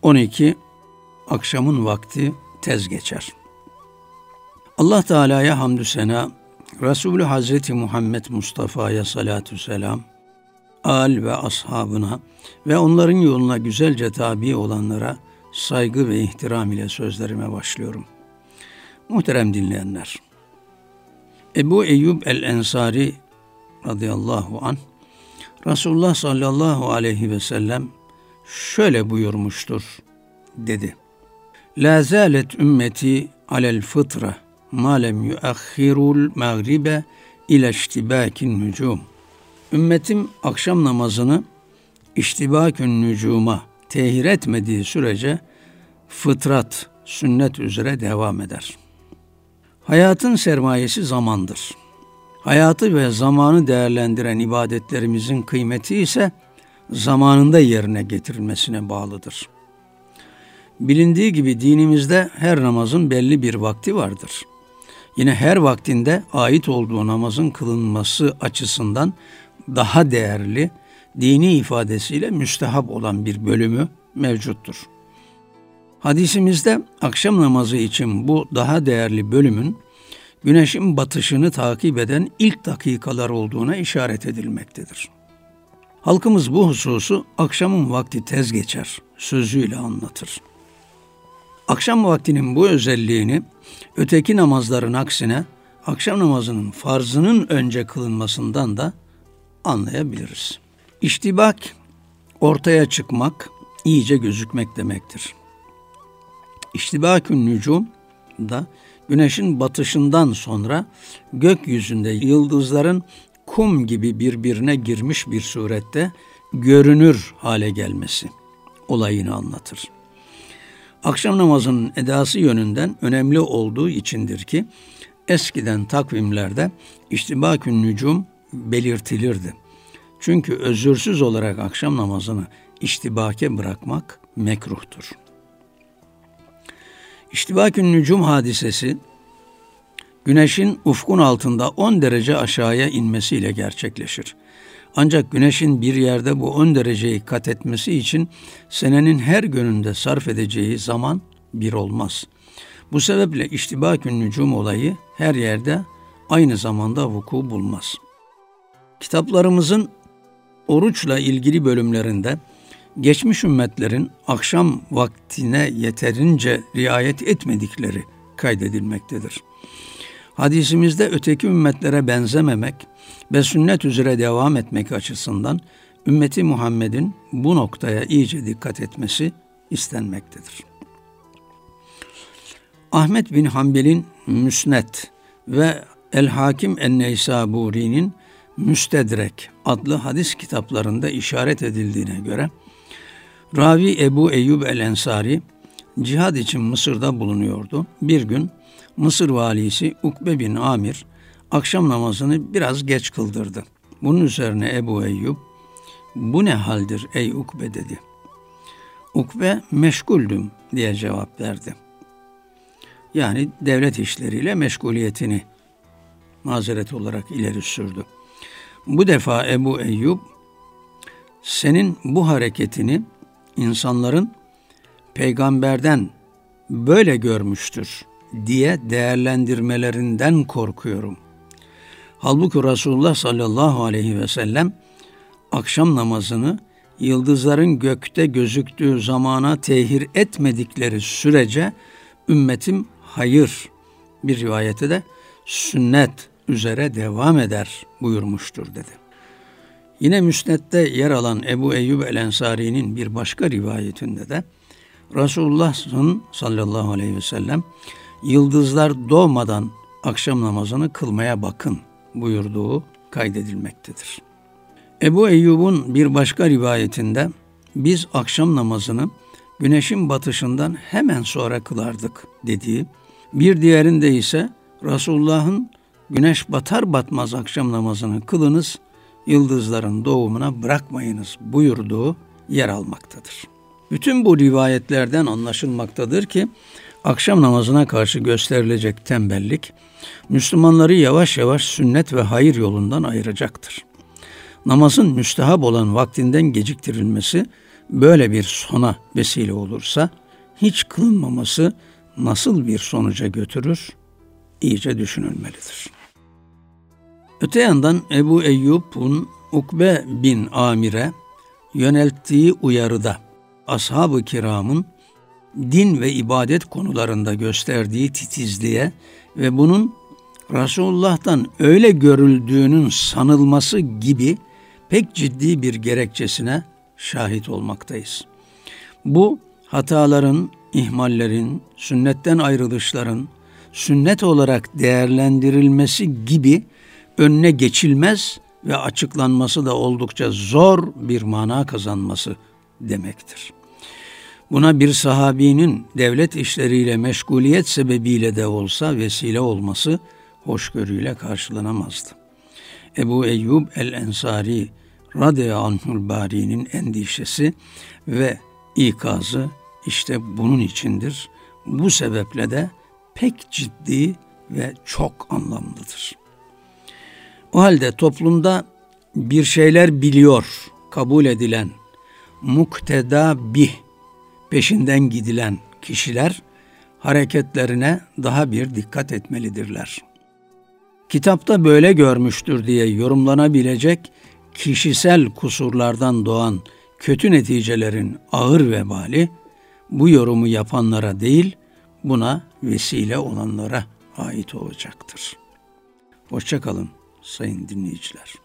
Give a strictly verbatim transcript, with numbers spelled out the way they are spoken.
on iki akşamın vakti tez geçer. Allah Teala'ya hamdü sena, Resulü Hazreti Muhammed Mustafa'ya salatü selam, âl ve ashabına ve onların yoluna güzelce tabi olanlara saygı ve ihtiram ile sözlerime başlıyorum. Muhterem dinleyenler, Ebu Eyyub el-Ensari radıyallahu anh, Resulullah sallallahu aleyhi ve sellem şöyle buyurmuştur, dedi. La zalet ümmeti alel fıtra ma lem yuakhirul mağribe ila iştibakin nücum. Ümmetim akşam namazını iştibakün nücuma tehir etmediği sürece fıtrat, sünnet üzere devam eder. Hayatın sermayesi zamandır. Hayatı ve zamanı değerlendiren ibadetlerimizin kıymeti ise zamanında yerine getirilmesine bağlıdır. Bilindiği gibi dinimizde her namazın belli bir vakti vardır. Yine her vaktinde ait olduğu namazın kılınması açısından daha değerli, dini ifadesiyle müstehap olan bir bölümü mevcuttur. Hadisimizde akşam namazı için bu daha değerli bölümün güneşin batışını takip eden ilk dakikalar olduğuna işaret edilmektedir. Halkımız bu hususu akşamın vakti tez geçer sözüyle anlatır. Akşam vaktinin bu özelliğini öteki namazların aksine akşam namazının farzının önce kılınmasından da anlayabiliriz. İştibak, ortaya çıkmak, iyice gözükmek demektir. İştibakün nücum da güneşin batışından sonra gökyüzünde yıldızların kum gibi birbirine girmiş bir surette görünür hale gelmesi olayını anlatır. Akşam namazının edası yönünden önemli olduğu içindir ki eskiden takvimlerde iştibakün nücum belirtilirdi. Çünkü özürsüz olarak akşam namazını iştibake bırakmak mekruhtur. İştibakün nücum hadisesi güneşin ufkun altında on derece aşağıya inmesiyle gerçekleşir. Ancak güneşin bir yerde bu on dereceyi kat etmesi için senenin her gününde sarf edeceği zaman bir olmaz. Bu sebeple iştibakün nücum olayı her yerde aynı zamanda vuku bulmaz. Kitaplarımızın oruçla ilgili bölümlerinde geçmiş ümmetlerin akşam vaktine yeterince riayet etmedikleri kaydedilmektedir. Hadisimizde öteki ümmetlere benzememek ve sünnet üzere devam etmek açısından ümmeti Muhammed'in bu noktaya iyice dikkat etmesi istenmektedir. Ahmet bin Hanbel'in Müsned ve El-Hakim en-Neysaburi'nin Müstedrek adlı hadis kitaplarında işaret edildiğine göre Ravi Ebu Eyyub el-Ensari cihad için Mısır'da bulunuyordu. Bir gün Mısır valisi Ukbe bin Amir akşam namazını biraz geç kıldırdı. Bunun üzerine Ebu Eyyub, "Bu ne haldir ey Ukbe?" dedi. Ukbe, "Meşguldüm" diye cevap verdi. Yani devlet işleriyle meşguliyetini mazeret olarak ileri sürdü. Bu defa Ebu Eyyub, "Senin bu hareketini insanların peygamberden böyle görmüştür diye değerlendirmelerinden korkuyorum. Halbuki Resulullah sallallahu aleyhi ve sellem akşam namazını yıldızların gökte gözüktüğü zamana tehir etmedikleri sürece ümmetim hayır, bir rivayete de sünnet üzere devam eder buyurmuştur" dedi. Yine Müsned'de yer alan Ebu Eyyub el-Ensari'nin bir başka rivayetinde de Resulullah'ın sallallahu aleyhi ve sellem yıldızlar doğmadan akşam namazını kılmaya bakın buyurduğu kaydedilmektedir. Ebu Eyyub'un bir başka rivayetinde biz akşam namazını güneşin batışından hemen sonra kılardık dediği, bir diğerinde ise Resulullah'ın güneş batar batmaz akşam namazını kılınız, yıldızların doğumuna bırakmayınız buyurduğu yer almaktadır. Bütün bu rivayetlerden anlaşılmaktadır ki akşam namazına karşı gösterilecek tembellik Müslümanları yavaş yavaş sünnet ve hayır yolundan ayıracaktır. Namazın müstehap olan vaktinden geciktirilmesi böyle bir sona vesile olursa hiç kılınmaması nasıl bir sonuca götürür? İyice düşünülmelidir. Öte yandan Ebu Eyyub'un Ukbe bin Amir'e yönelttiği uyarıda ashab-ı kiramın din ve ibadet konularında gösterdiği titizliğe ve bunun Resulullah'tan öyle görüldüğünün sanılması gibi pek ciddi bir gerekçesine şahit olmaktayız. Bu hataların, ihmallerin, sünnetten ayrılışların sünnet olarak değerlendirilmesi gibi önüne geçilmez ve açıklanması da oldukça zor bir mana kazanması demektir. Buna bir sahabinin devlet işleriyle meşguliyet sebebiyle de olsa vesile olması hoşgörüyle karşılanamazdı. Ebu Eyyub el-Ensari radıyallahu anhul bari'nin endişesi ve ikazı işte bunun içindir. Bu sebeple de pek ciddi ve çok anlamlıdır. O halde toplumda bir şeyler biliyor, kabul edilen, mukteda bih, peşinden gidilen kişiler hareketlerine daha bir dikkat etmelidirler. Kitapta böyle görmüştür diye yorumlanabilecek kişisel kusurlardan doğan kötü neticelerin ağır vebali bu yorumu yapanlara değil, buna vesile olanlara ait olacaktır. Hoşça kalın sayın dinleyiciler.